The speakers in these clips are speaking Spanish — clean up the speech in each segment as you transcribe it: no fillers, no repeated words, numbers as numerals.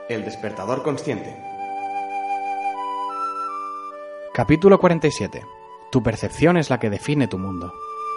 El despertador consciente. Capítulo 47. Tu percepción es la que define tu mundo.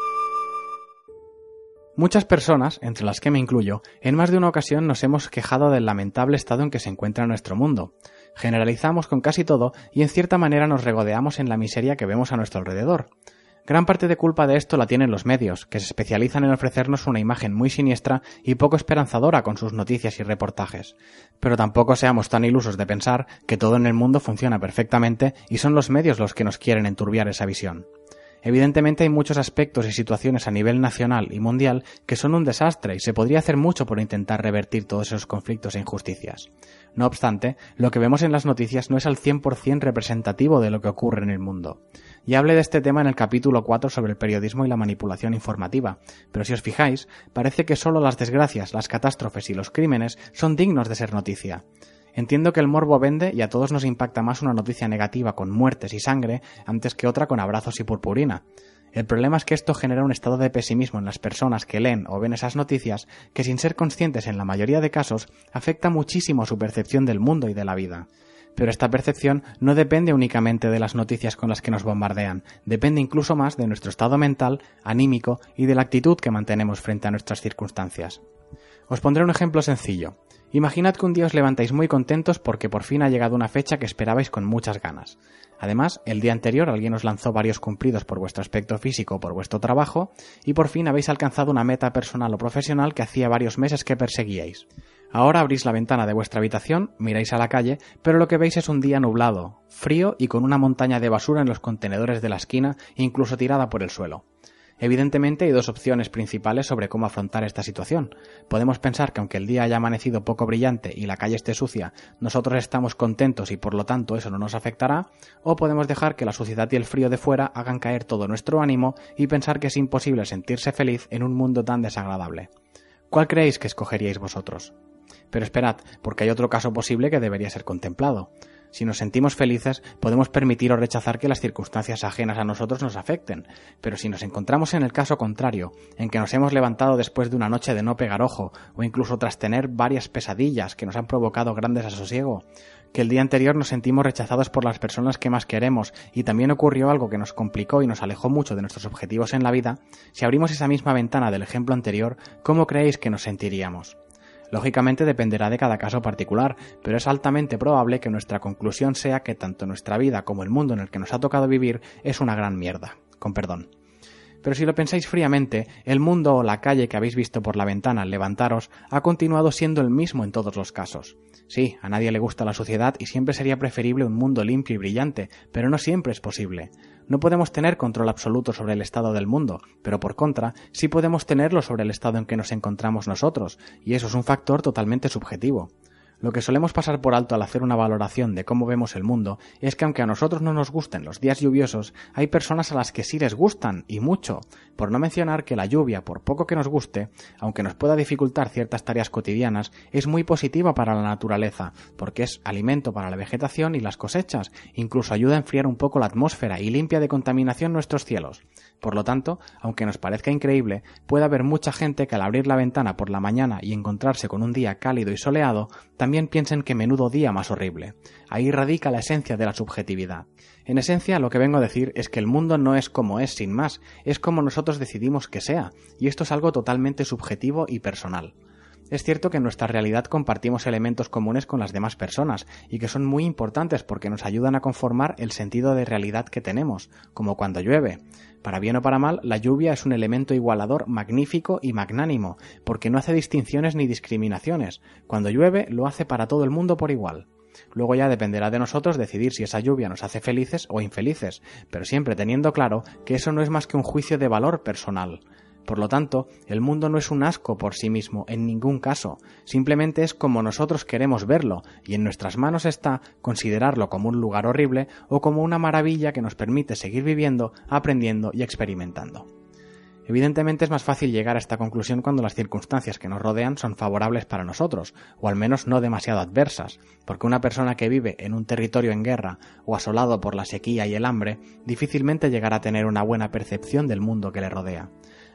Muchas personas, entre las que me incluyo, en más de una ocasión nos hemos quejado del lamentable estado en que se encuentra nuestro mundo. Generalizamos con casi todo y en cierta manera nos regodeamos en la miseria que vemos a nuestro alrededor. Gran parte de culpa de esto la tienen los medios, que se especializan en ofrecernos una imagen muy siniestra y poco esperanzadora con sus noticias y reportajes. Pero tampoco seamos tan ilusos de pensar que todo en el mundo funciona perfectamente y son los medios los que nos quieren enturbiar esa visión. Evidentemente hay muchos aspectos y situaciones a nivel nacional y mundial que son un desastre y se podría hacer mucho por intentar revertir todos esos conflictos e injusticias. No obstante, lo que vemos en las noticias no es al 100% representativo de lo que ocurre en el mundo. Ya hablé de este tema en el capítulo 4 sobre el periodismo y la manipulación informativa, pero si os fijáis, parece que solo las desgracias, las catástrofes y los crímenes son dignos de ser noticia. Entiendo que el morbo vende y a todos nos impacta más una noticia negativa con muertes y sangre antes que otra con abrazos y purpurina. El problema es que esto genera un estado de pesimismo en las personas que leen o ven esas noticias que, sin ser conscientes en la mayoría de casos, afecta muchísimo su percepción del mundo y de la vida. Pero esta percepción no depende únicamente de las noticias con las que nos bombardean, depende incluso más de nuestro estado mental, anímico y de la actitud que mantenemos frente a nuestras circunstancias. Os pondré un ejemplo sencillo. Imaginad que un día os levantáis muy contentos porque por fin ha llegado una fecha que esperabais con muchas ganas. Además, el día anterior alguien os lanzó varios cumplidos por vuestro aspecto físico o por vuestro trabajo y por fin habéis alcanzado una meta personal o profesional que hacía varios meses que perseguíais. Ahora abrís la ventana de vuestra habitación, miráis a la calle, pero lo que veis es un día nublado, frío y con una montaña de basura en los contenedores de la esquina, incluso tirada por el suelo. Evidentemente hay dos opciones principales sobre cómo afrontar esta situación. Podemos pensar que aunque el día haya amanecido poco brillante y la calle esté sucia, nosotros estamos contentos y por lo tanto eso no nos afectará, o podemos dejar que la suciedad y el frío de fuera hagan caer todo nuestro ánimo y pensar que es imposible sentirse feliz en un mundo tan desagradable. ¿Cuál creéis que escogeríais vosotros? Pero esperad, porque hay otro caso posible que debería ser contemplado. Si nos sentimos felices, podemos permitir o rechazar que las circunstancias ajenas a nosotros nos afecten, pero si nos encontramos en el caso contrario, en que nos hemos levantado después de una noche de no pegar ojo, o incluso tras tener varias pesadillas que nos han provocado gran desasosiego, que el día anterior nos sentimos rechazados por las personas que más queremos y también ocurrió algo que nos complicó y nos alejó mucho de nuestros objetivos en la vida, si abrimos esa misma ventana del ejemplo anterior, ¿cómo creéis que nos sentiríamos? Lógicamente dependerá de cada caso particular, pero es altamente probable que nuestra conclusión sea que tanto nuestra vida como el mundo en el que nos ha tocado vivir es una gran mierda, con perdón. Pero si lo pensáis fríamente, el mundo o la calle que habéis visto por la ventana al levantaros ha continuado siendo el mismo en todos los casos. Sí, a nadie le gusta la suciedad y siempre sería preferible un mundo limpio y brillante, pero no siempre es posible. No podemos tener control absoluto sobre el estado del mundo, pero por contra, sí podemos tenerlo sobre el estado en que nos encontramos nosotros, y eso es un factor totalmente subjetivo. Lo que solemos pasar por alto al hacer una valoración de cómo vemos el mundo es que aunque a nosotros no nos gusten los días lluviosos, hay personas a las que sí les gustan, y mucho, por no mencionar que la lluvia, por poco que nos guste, aunque nos pueda dificultar ciertas tareas cotidianas, es muy positiva para la naturaleza, porque es alimento para la vegetación y las cosechas, incluso ayuda a enfriar un poco la atmósfera y limpia de contaminación nuestros cielos. Por lo tanto, aunque nos parezca increíble, puede haber mucha gente que al abrir la ventana por la mañana y encontrarse con un día cálido y soleado, también piensen que menudo día más horrible. Ahí radica la esencia de la subjetividad. En esencia, lo que vengo a decir es que el mundo no es como es sin más, es como nosotros decidimos que sea, y esto es algo totalmente subjetivo y personal. Es cierto que en nuestra realidad compartimos elementos comunes con las demás personas y que son muy importantes porque nos ayudan a conformar el sentido de realidad que tenemos, como cuando llueve. Para bien o para mal, la lluvia es un elemento igualador magnífico y magnánimo, porque no hace distinciones ni discriminaciones. Cuando llueve, lo hace para todo el mundo por igual. Luego ya dependerá de nosotros decidir si esa lluvia nos hace felices o infelices, pero siempre teniendo claro que eso no es más que un juicio de valor personal. Por lo tanto, el mundo no es un asco por sí mismo, en ningún caso, simplemente es como nosotros queremos verlo, y en nuestras manos está considerarlo como un lugar horrible o como una maravilla que nos permite seguir viviendo, aprendiendo y experimentando. Evidentemente es más fácil llegar a esta conclusión cuando las circunstancias que nos rodean son favorables para nosotros, o al menos no demasiado adversas, porque una persona que vive en un territorio en guerra o asolado por la sequía y el hambre, difícilmente llegará a tener una buena percepción del mundo que le rodea.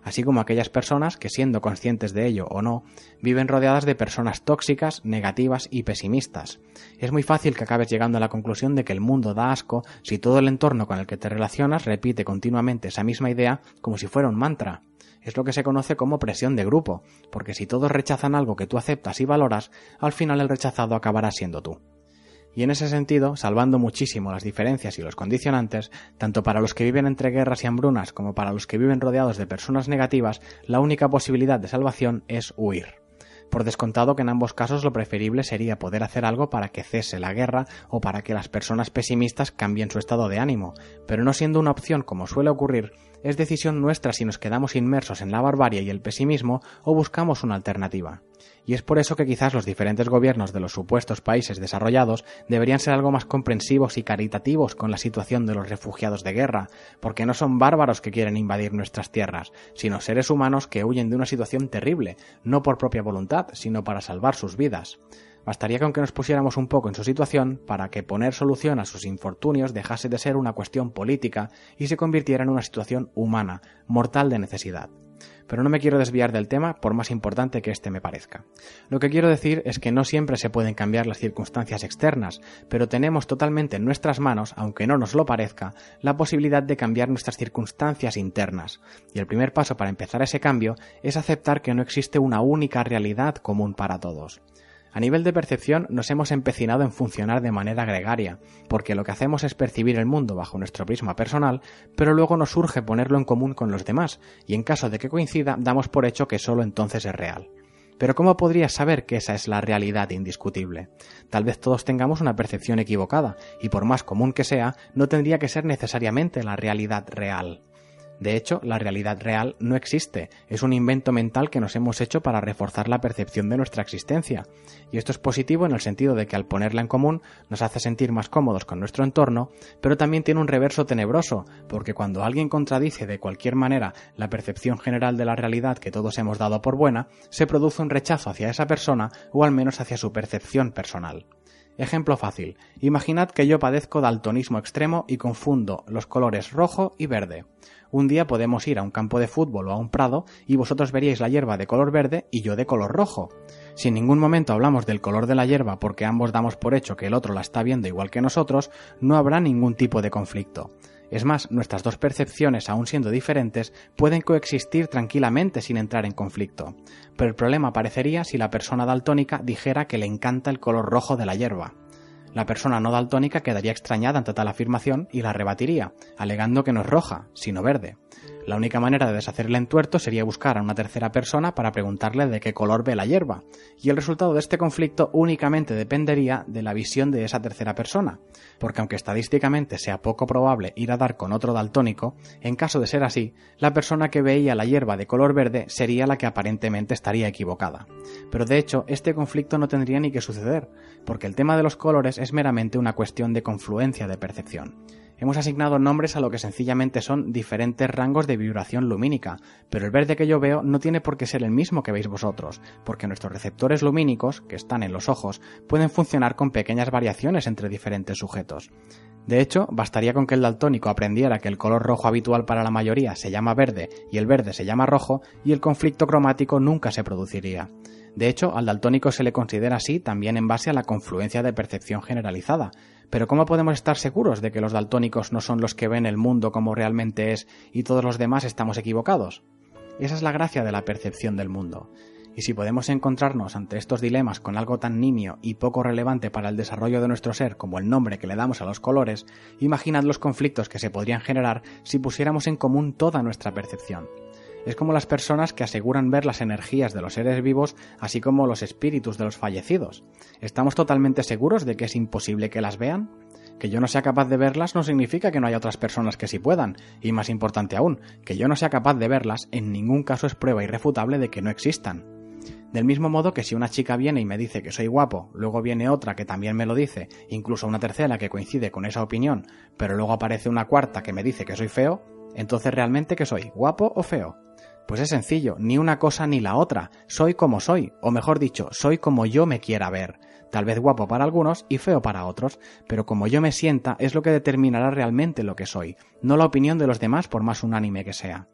así como aquellas personas que, siendo conscientes de ello o no, viven rodeadas de personas tóxicas, negativas y pesimistas. Es muy fácil que acabes llegando a la conclusión de que el mundo da asco si todo el entorno con el que te relacionas repite continuamente esa misma idea como si fuera un mantra. Es lo que se conoce como presión de grupo, porque si todos rechazan algo que tú aceptas y valoras, al final el rechazado acabará siendo tú. Y en ese sentido, salvando muchísimo las diferencias y los condicionantes, tanto para los que viven entre guerras y hambrunas como para los que viven rodeados de personas negativas, la única posibilidad de salvación es huir. Por descontado que en ambos casos lo preferible sería poder hacer algo para que cese la guerra o para que las personas pesimistas cambien su estado de ánimo, pero no siendo una opción como suele ocurrir, es decisión nuestra si nos quedamos inmersos en la barbarie y el pesimismo o buscamos una alternativa. Y es por eso que quizás los diferentes gobiernos de los supuestos países desarrollados deberían ser algo más comprensivos y caritativos con la situación de los refugiados de guerra, porque no son bárbaros que quieren invadir nuestras tierras, sino seres humanos que huyen de una situación terrible, no por propia voluntad, sino para salvar sus vidas. Bastaría con que nos pusiéramos un poco en su situación para que poner solución a sus infortunios dejase de ser una cuestión política y se convirtiera en una situación humana, mortal de necesidad. Pero no me quiero desviar del tema, por más importante que este me parezca. Lo que quiero decir es que no siempre se pueden cambiar las circunstancias externas, pero tenemos totalmente en nuestras manos, aunque no nos lo parezca, la posibilidad de cambiar nuestras circunstancias internas. Y el primer paso para empezar ese cambio es aceptar que no existe una única realidad común para todos. A nivel de percepción nos hemos empecinado en funcionar de manera gregaria, porque lo que hacemos es percibir el mundo bajo nuestro prisma personal, pero luego nos surge ponerlo en común con los demás, y en caso de que coincida, damos por hecho que solo entonces es real. Pero ¿cómo podrías saber que esa es la realidad indiscutible? Tal vez todos tengamos una percepción equivocada, y por más común que sea, no tendría que ser necesariamente la realidad real. De hecho, la realidad real no existe, es un invento mental que nos hemos hecho para reforzar la percepción de nuestra existencia. Y esto es positivo en el sentido de que al ponerla en común nos hace sentir más cómodos con nuestro entorno, pero también tiene un reverso tenebroso, porque cuando alguien contradice de cualquier manera la percepción general de la realidad que todos hemos dado por buena, se produce un rechazo hacia esa persona o al menos hacia su percepción personal. Ejemplo fácil. Imaginad que yo padezco daltonismo extremo y confundo los colores rojo y verde. Un día podemos ir a un campo de fútbol o a un prado y vosotros veríais la hierba de color verde y yo de color rojo. Si en ningún momento hablamos del color de la hierba porque ambos damos por hecho que el otro la está viendo igual que nosotros, no habrá ningún tipo de conflicto. Es más, nuestras dos percepciones, aun siendo diferentes, pueden coexistir tranquilamente sin entrar en conflicto. Pero el problema aparecería si la persona daltónica dijera que le encanta el color rojo de la hierba. La persona no daltónica quedaría extrañada ante tal afirmación y la rebatiría, alegando que no es roja, sino verde. La única manera de deshacer el entuerto sería buscar a una tercera persona para preguntarle de qué color ve la hierba, y el resultado de este conflicto únicamente dependería de la visión de esa tercera persona, porque aunque estadísticamente sea poco probable ir a dar con otro daltónico, en caso de ser así, la persona que veía la hierba de color verde sería la que aparentemente estaría equivocada. Pero de hecho, este conflicto no tendría ni que suceder, porque el tema de los colores es meramente una cuestión de confluencia de percepción. Hemos asignado nombres a lo que sencillamente son diferentes rangos de vibración lumínica, pero el verde que yo veo no tiene por qué ser el mismo que veis vosotros, porque nuestros receptores lumínicos, que están en los ojos, pueden funcionar con pequeñas variaciones entre diferentes sujetos. De hecho, bastaría con que el daltónico aprendiera que el color rojo habitual para la mayoría se llama verde y el verde se llama rojo, y el conflicto cromático nunca se produciría. De hecho, al daltónico se le considera así también en base a la confluencia de percepción generalizada. Pero ¿cómo podemos estar seguros de que los daltónicos no son los que ven el mundo como realmente es y todos los demás estamos equivocados? Esa es la gracia de la percepción del mundo. Y si podemos encontrarnos ante estos dilemas con algo tan nimio y poco relevante para el desarrollo de nuestro ser como el nombre que le damos a los colores, imaginad los conflictos que se podrían generar si pusiéramos en común toda nuestra percepción. Es como las personas que aseguran ver las energías de los seres vivos, así como los espíritus de los fallecidos. ¿Estamos totalmente seguros de que es imposible que las vean? Que yo no sea capaz de verlas no significa que no haya otras personas que sí puedan, y más importante aún, que yo no sea capaz de verlas en ningún caso es prueba irrefutable de que no existan. Del mismo modo que si una chica viene y me dice que soy guapo, luego viene otra que también me lo dice, incluso una tercera que coincide con esa opinión, pero luego aparece una cuarta que me dice que soy feo, entonces ¿realmente qué soy? ¿Guapo o feo? Pues es sencillo, ni una cosa ni la otra, soy como soy, o mejor dicho, soy como yo me quiera ver, tal vez guapo para algunos y feo para otros, pero como yo me sienta es lo que determinará realmente lo que soy, no la opinión de los demás por más unánime que sea.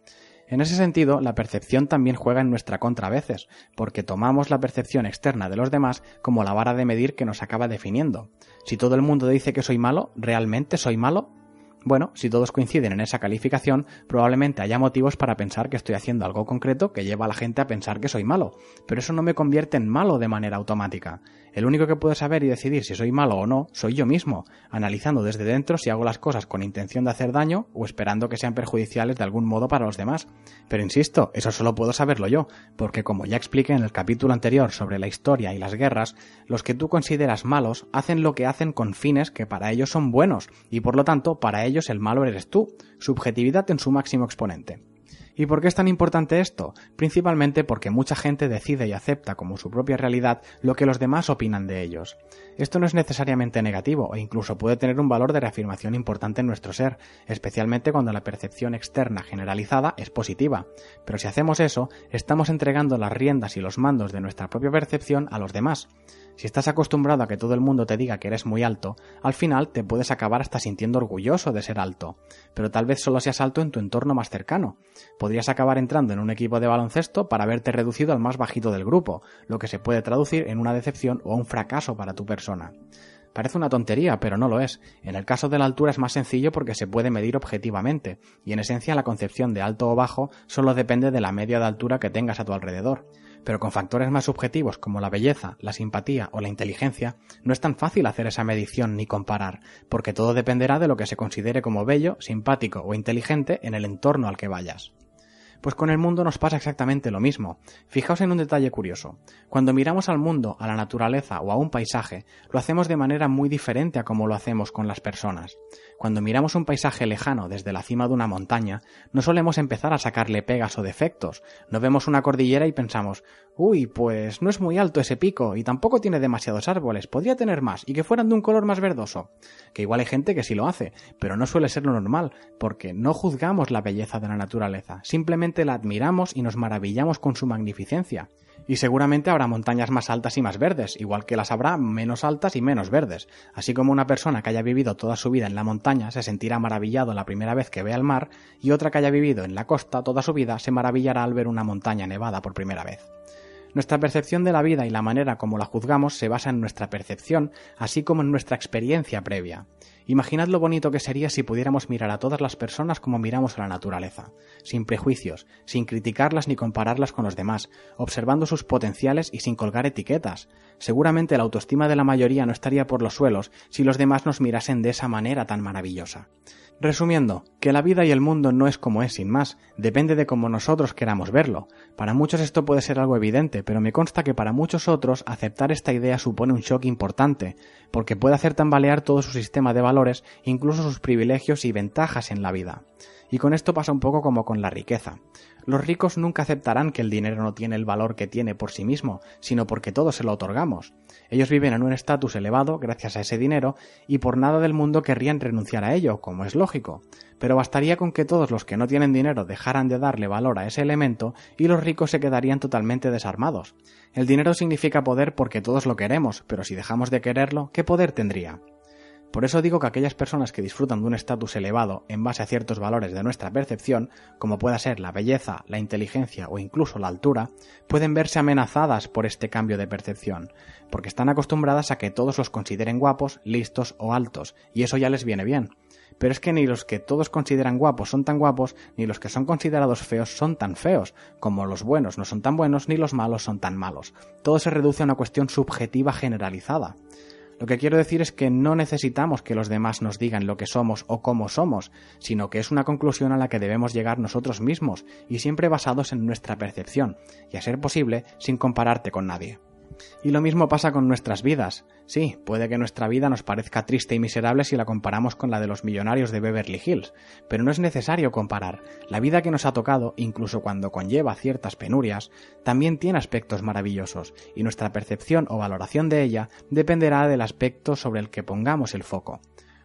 En ese sentido, la percepción también juega en nuestra contra a veces, porque tomamos la percepción externa de los demás como la vara de medir que nos acaba definiendo. Si todo el mundo dice que soy malo, ¿realmente soy malo? Bueno, si todos coinciden en esa calificación, probablemente haya motivos para pensar que estoy haciendo algo concreto que lleva a la gente a pensar que soy malo, pero eso no me convierte en malo de manera automática. El único que puede saber y decidir si soy malo o no soy yo mismo, analizando desde dentro si hago las cosas con intención de hacer daño o esperando que sean perjudiciales de algún modo para los demás. Pero insisto, eso solo puedo saberlo yo, porque como ya expliqué en el capítulo anterior sobre la historia y las guerras, los que tú consideras malos hacen lo que hacen con fines que para ellos son buenos, y por lo tanto para ellos el malo eres tú, subjetividad en su máximo exponente. ¿Y por qué es tan importante esto? Principalmente porque mucha gente decide y acepta como su propia realidad lo que los demás opinan de ellos. Esto no es necesariamente negativo e incluso puede tener un valor de reafirmación importante en nuestro ser, especialmente cuando la percepción externa generalizada es positiva. Pero si hacemos eso, estamos entregando las riendas y los mandos de nuestra propia percepción a los demás. Si estás acostumbrado a que todo el mundo te diga que eres muy alto, al final te puedes acabar hasta sintiendo orgulloso de ser alto, pero tal vez solo seas alto en tu entorno más cercano. Podrías acabar entrando en un equipo de baloncesto para verte reducido al más bajito del grupo, lo que se puede traducir en una decepción o un fracaso para tu persona. Parece una tontería, pero no lo es. En el caso de la altura es más sencillo porque se puede medir objetivamente, y en esencia la concepción de alto o bajo solo depende de la media de altura que tengas a tu alrededor. Pero con factores más subjetivos como la belleza, la simpatía o la inteligencia, no es tan fácil hacer esa medición ni comparar, porque todo dependerá de lo que se considere como bello, simpático o inteligente en el entorno al que vayas. Pues con el mundo nos pasa exactamente lo mismo. Fijaos en un detalle curioso. Cuando miramos al mundo, a la naturaleza o a un paisaje, lo hacemos de manera muy diferente a como lo hacemos con las personas. Cuando miramos un paisaje lejano desde la cima de una montaña, no solemos empezar a sacarle pegas o defectos. No vemos una cordillera y pensamos, uy, pues no es muy alto ese pico y tampoco tiene demasiados árboles, podría tener más y que fueran de un color más verdoso. Que igual hay gente que sí lo hace, pero no suele ser lo normal, porque no juzgamos la belleza de la naturaleza, simplemente la admiramos y nos maravillamos con su magnificencia. Y seguramente habrá montañas más altas y más verdes, igual que las habrá menos altas y menos verdes. Así como una persona que haya vivido toda su vida en la montaña se sentirá maravillado la primera vez que vea el mar, y otra que haya vivido en la costa toda su vida se maravillará al ver una montaña nevada por primera vez. Nuestra percepción de la vida y la manera como la juzgamos se basa en nuestra percepción, así como en nuestra experiencia previa. Imaginad lo bonito que sería si pudiéramos mirar a todas las personas como miramos a la naturaleza, sin prejuicios, sin criticarlas ni compararlas con los demás, observando sus potenciales y sin colgar etiquetas. Seguramente la autoestima de la mayoría no estaría por los suelos si los demás nos mirasen de esa manera tan maravillosa. Resumiendo, que la vida y el mundo no es como es sin más, depende de cómo nosotros queramos verlo. Para muchos esto puede ser algo evidente, pero me consta que para muchos otros aceptar esta idea supone un shock importante, porque puede hacer tambalear todo su sistema de valores, incluso sus privilegios y ventajas en la vida. Y con esto pasa un poco como con la riqueza. Los ricos nunca aceptarán que el dinero no tiene el valor que tiene por sí mismo, sino porque todos se lo otorgamos. Ellos viven en un estatus elevado gracias a ese dinero y por nada del mundo querrían renunciar a ello, como es lógico. Pero bastaría con que todos los que no tienen dinero dejaran de darle valor a ese elemento y los ricos se quedarían totalmente desarmados. El dinero significa poder porque todos lo queremos, pero si dejamos de quererlo, ¿qué poder tendría? Por eso digo que aquellas personas que disfrutan de un estatus elevado en base a ciertos valores de nuestra percepción, como pueda ser la belleza, la inteligencia o incluso la altura, pueden verse amenazadas por este cambio de percepción, porque están acostumbradas a que todos los consideren guapos, listos o altos, y eso ya les viene bien. Pero es que ni los que todos consideran guapos son tan guapos, ni los que son considerados feos son tan feos, como los buenos no son tan buenos, ni los malos son tan malos. Todo se reduce a una cuestión subjetiva generalizada. Lo que quiero decir es que no necesitamos que los demás nos digan lo que somos o cómo somos, sino que es una conclusión a la que debemos llegar nosotros mismos, y siempre basados en nuestra percepción, y a ser posible sin compararte con nadie. Y lo mismo pasa con nuestras vidas. Sí, puede que nuestra vida nos parezca triste y miserable si la comparamos con la de los millonarios de Beverly Hills, pero no es necesario comparar. La vida que nos ha tocado, incluso cuando conlleva ciertas penurias, también tiene aspectos maravillosos, y nuestra percepción o valoración de ella dependerá del aspecto sobre el que pongamos el foco.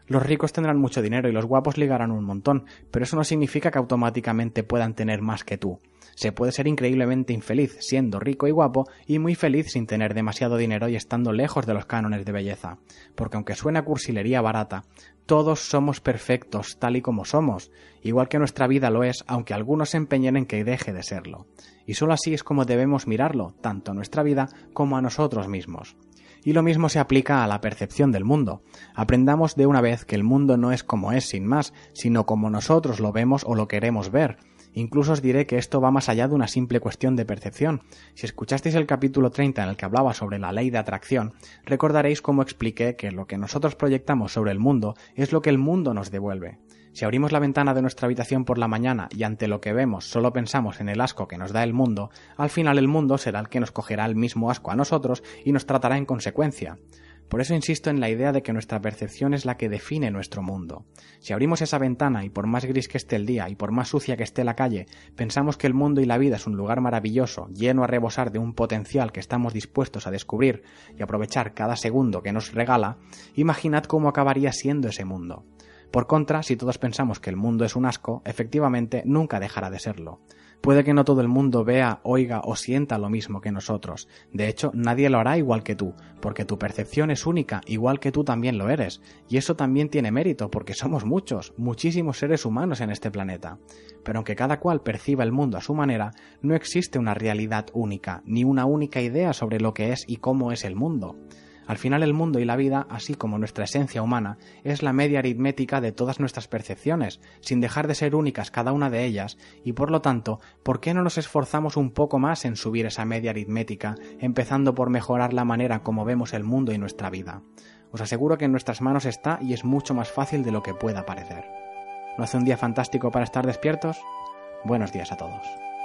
Los ricos tendrán mucho dinero y los guapos ligarán un montón, pero eso no significa que automáticamente puedan tener más que tú. Se puede ser increíblemente infeliz siendo rico y guapo y muy feliz sin tener demasiado dinero y estando lejos de los cánones de belleza. Porque aunque suene a cursilería barata, todos somos perfectos tal y como somos, igual que nuestra vida lo es, aunque algunos se empeñen en que deje de serlo. Y solo así es como debemos mirarlo, tanto a nuestra vida como a nosotros mismos. Y lo mismo se aplica a la percepción del mundo. Aprendamos de una vez que el mundo no es como es sin más, sino como nosotros lo vemos o lo queremos ver. Incluso os diré que esto va más allá de una simple cuestión de percepción. Si escuchasteis el capítulo 30 en el que hablaba sobre la ley de atracción, recordaréis cómo expliqué que lo que nosotros proyectamos sobre el mundo es lo que el mundo nos devuelve. Si abrimos la ventana de nuestra habitación por la mañana y ante lo que vemos solo pensamos en el asco que nos da el mundo, al final el mundo será el que nos cogerá el mismo asco a nosotros y nos tratará en consecuencia. Por eso insisto en la idea de que nuestra percepción es la que define nuestro mundo. Si abrimos esa ventana y por más gris que esté el día y por más sucia que esté la calle, pensamos que el mundo y la vida es un lugar maravilloso, lleno a rebosar de un potencial que estamos dispuestos a descubrir y aprovechar cada segundo que nos regala, imaginad cómo acabaría siendo ese mundo. Por contra, si todos pensamos que el mundo es un asco, efectivamente nunca dejará de serlo. Puede que no todo el mundo vea, oiga o sienta lo mismo que nosotros. De hecho, nadie lo hará igual que tú, porque tu percepción es única, igual que tú también lo eres. Y eso también tiene mérito, porque somos muchos, muchísimos seres humanos en este planeta. Pero aunque cada cual perciba el mundo a su manera, no existe una realidad única, ni una única idea sobre lo que es y cómo es el mundo. Al final el mundo y la vida, así como nuestra esencia humana, es la media aritmética de todas nuestras percepciones, sin dejar de ser únicas cada una de ellas, y por lo tanto, ¿por qué no nos esforzamos un poco más en subir esa media aritmética, empezando por mejorar la manera como vemos el mundo y nuestra vida? Os aseguro que en nuestras manos está y es mucho más fácil de lo que pueda parecer. ¿No hace un día fantástico para estar despiertos? Buenos días a todos.